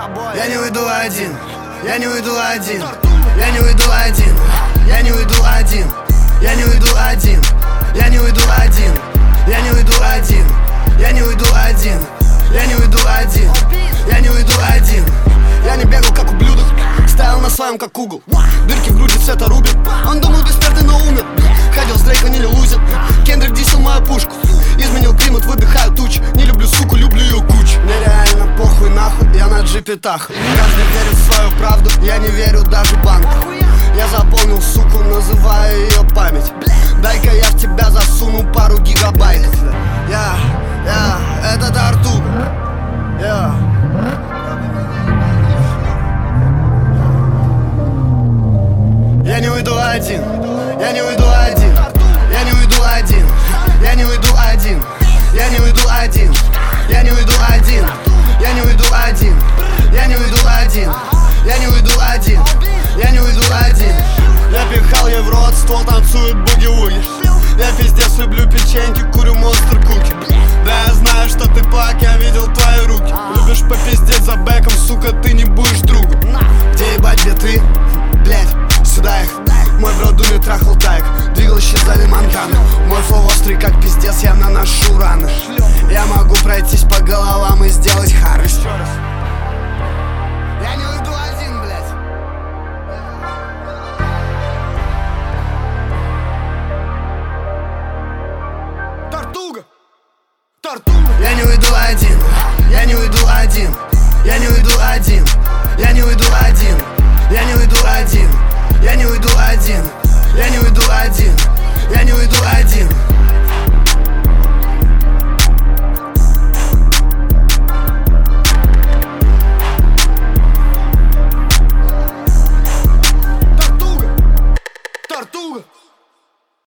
Я не уйду один, я не уйду один, я не уйду один, я не уйду один, я не уйду один, я не уйду один, я не уйду один, я не уйду один, я не уйду один, я не уйду один. Я не бегал как ублюдок, стоял на своем как угол. Дырки в груди цвета рубин. Он думал бессмертный, но умер. Ходил с Дрейком, не лузер. Кендрик дисел мою пушку. Изменил климат, выдыхаю тучи. Не люблю суку, люблю ее кучу. Мне реально похуй нахуй, я на джипе таху. Каждый верит в свою правду, я не верю даже банку. Я заполнил суку, называю ее память. Дай-ка я в тебя засуну пару гигабайтов. Это Тартуга. Я не уйду один, я не уйду один, я не уйду один, я не уйду один, я не уйду один, я не уйду один, я не уйду один, я не уйду один, я не уйду один, я не уйду один. Я пихал ей в рот, ствол танцует буги-вуги. Я пиздец люблю печеньки, курю монстр куки. Да я знаю, что ты пак, я видел твои руки. Любишь попиздеть за бэком, сука, ты не будешь другом. Где ебать, где ты? Блять, сюда их. Мой бро думе трахал тайк, двигал щезали Монтана. Мой флоу острый как пиздец, я наношу раны. Я могу пройтись по головам и сделать харость. Я не уйду один, блять. Тартуга! Тартуга! Я не уйду один, я не уйду один, я не уйду один, я не уйду один, я не уйду один, я не уйду один, я не уйду